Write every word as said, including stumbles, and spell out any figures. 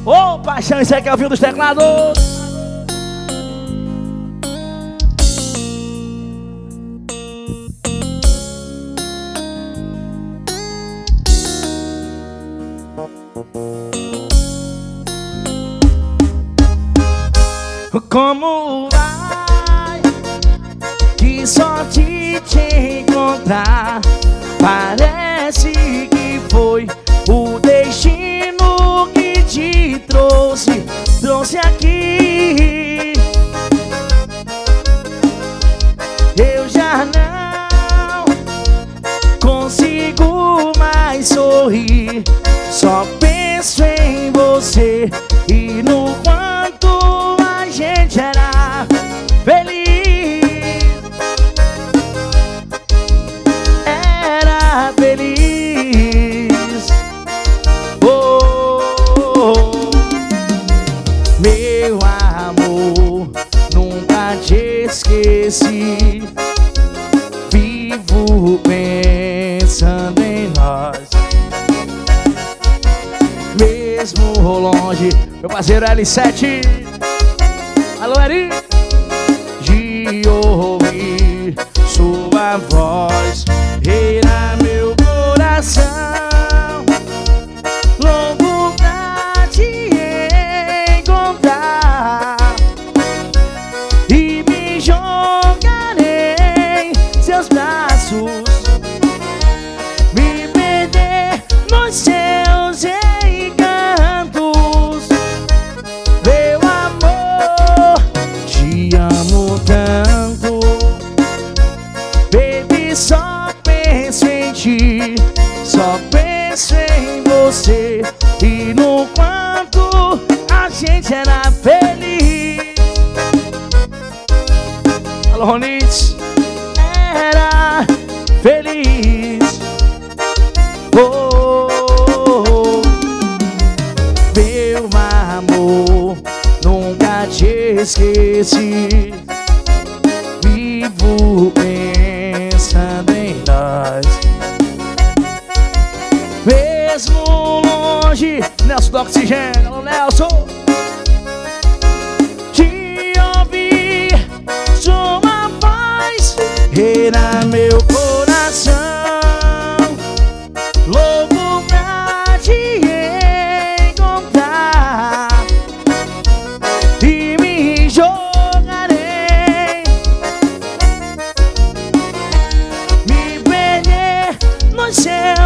Ô, paixão, isso aqui é o fio dos teclados. Como vai? Que sorte te encontrar. Parece que foi o destino que te trouxe, trouxe aqui. Eu já não consigo mais sorrir. Só penso em você e no quanto a gente era feliz. Era feliz. Oh, oh, oh. Meu amor, nunca te esqueci. Vivo pensando em nós. Mesmo longe, meu parceiro L sete. Alô, Eri. De ouvir sua voz reina meu coração. Louco pra te encontrar e me jogarei em seus braços, me perder nos seus encantos. Meu amor, te amo tanto, baby, só penso em ti, só penso em você e no quanto a gente era feliz. Alô, Ronitz. Era feliz. Oh, oh, oh. Meu amor, nunca te esqueci. Vivo pensando em nós. Mesmo longe, Nelson do Oxigênio. Alô, Nelson. Te ouvir sua voz reina meu coração. Louco pra te encontrar e me jogarei, me perder no céu